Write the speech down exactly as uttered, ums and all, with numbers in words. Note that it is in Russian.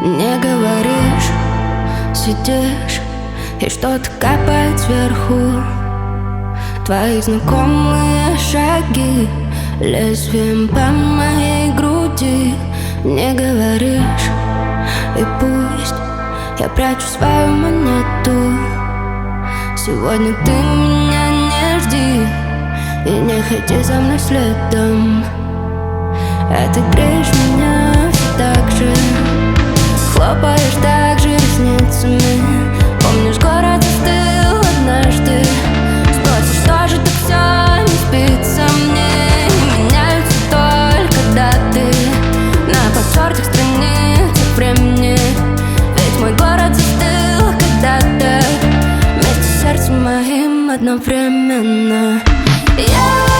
Не говоришь, сидишь, и что-то капает сверху. Твои знакомые шаги лезвием по моей груди. Не говоришь, и пусть я прячу свою монету. Сегодня ты меня не жди и не ходи за мной следом. А ты греешь меня все так же, хлопаешь так же ресницами. Помнишь, город застыл однажды. Спросишь, что же так все не спится мне? Не меняются только даты на потертых страницах времени. Ведь мой город застыл когда-то вместе с сердцем моим одновременно. Я